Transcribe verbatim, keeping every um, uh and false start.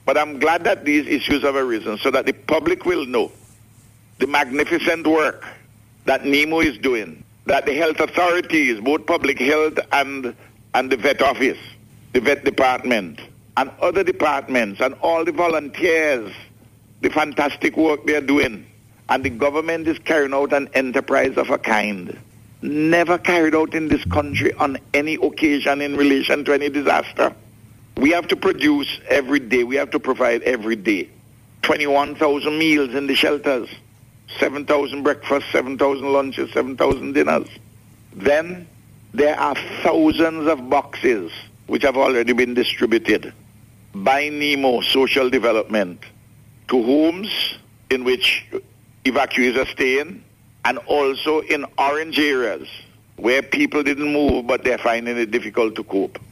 But I'm glad that these issues have arisen so that the public will know the magnificent work that NEMO is doing, that the health authorities, both public health and, and the vet office, the vet department, and other departments, and all the volunteers, the fantastic work they're doing. And the government is carrying out an enterprise of a kind never carried out in this country on any occasion in relation to any disaster. We have to produce every day. We have to provide every day. twenty-one thousand meals in the shelters, seven thousand breakfasts, seven thousand lunches, seven thousand dinners. Then there are thousands of boxes which have already been distributed by NEMO Social Development to homes in which evacuees are staying, and also in orange areas where people didn't move but they're finding it difficult to cope.